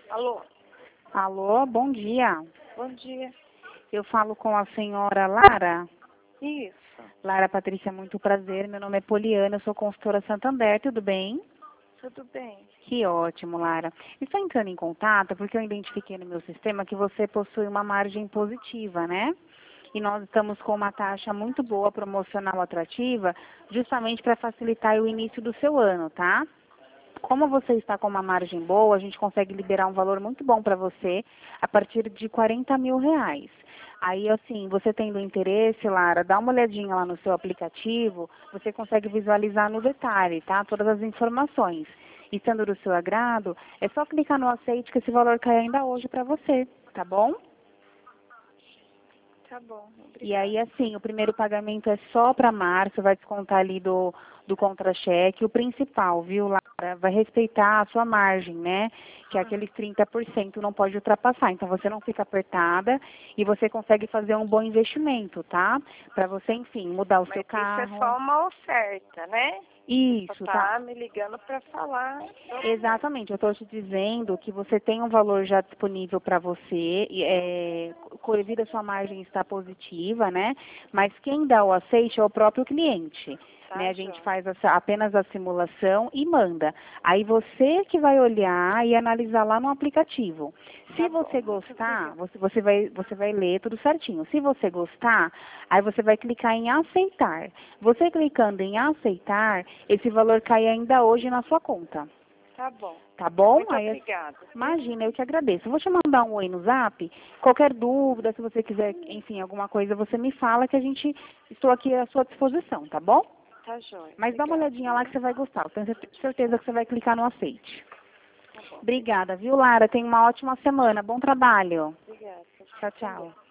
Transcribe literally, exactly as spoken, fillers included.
Alô? Alô, bom dia. Bom dia. Eu falo com a senhora Lara. Isso. Lara Patrícia, muito prazer. Meu nome é Poliana, eu sou consultora Santander, tudo bem? Tudo bem. Que ótimo, Lara. Estou entrando em contato porque eu identifiquei no meu sistema que você possui uma margem positiva, né? E nós estamos com uma taxa muito boa, promocional atrativa, justamente para facilitar o início do seu ano, tá? Como você está com uma margem boa, a gente consegue liberar um valor muito bom para você a partir de quarenta mil reais. Aí, assim, você tendo interesse, Lara, dá uma olhadinha lá no seu aplicativo, você consegue visualizar no detalhe, tá? Todas as informações. E sendo do seu agrado, é só clicar no aceite que esse valor cai ainda hoje para você, tá bom? Tá bom, obrigada. E aí, assim, o primeiro pagamento é só para março, vai descontar ali do, do contra-cheque. O principal, viu, Lara, vai respeitar a sua margem, né? Que é aqueles trinta por cento não pode ultrapassar. Então, você não fica apertada e você consegue fazer um bom investimento, tá? Para você, enfim, mudar o Mas seu isso é carro. só uma oferta, né? Isso, Só tá? tá me ligando para falar. sobre- Exatamente, eu estou te dizendo que você tem um valor já disponível para você, e, é, co- devido à sua margem estar positiva, né? Mas quem dá o aceite é o próprio cliente. Tá, Né? A gente joia. faz essa- apenas a simulação e manda. Aí você que vai olhar e analisar lá no aplicativo. Se Tá bom, você muito gostar, obrigada. você, você, vai, você vai ler tudo certinho. Se você gostar, aí você vai clicar em aceitar. Você clicando em aceitar, esse valor cai ainda hoje na sua conta. Tá bom. Tá bom? Muito Aí, obrigada. viu? imagina, eu que agradeço. Eu vou te mandar um oi no zap. Qualquer dúvida, se você quiser, enfim, alguma coisa, você me fala que a gente, estou aqui à sua disposição, tá bom? Tá joia. Mas dá uma Obrigada. olhadinha lá que você vai gostar. Eu tenho cer- certeza que você vai clicar no aceite. Tá bom. Obrigada, viu, Lara? Tenha uma ótima semana. Bom trabalho. Obrigada. Tchau, tchau.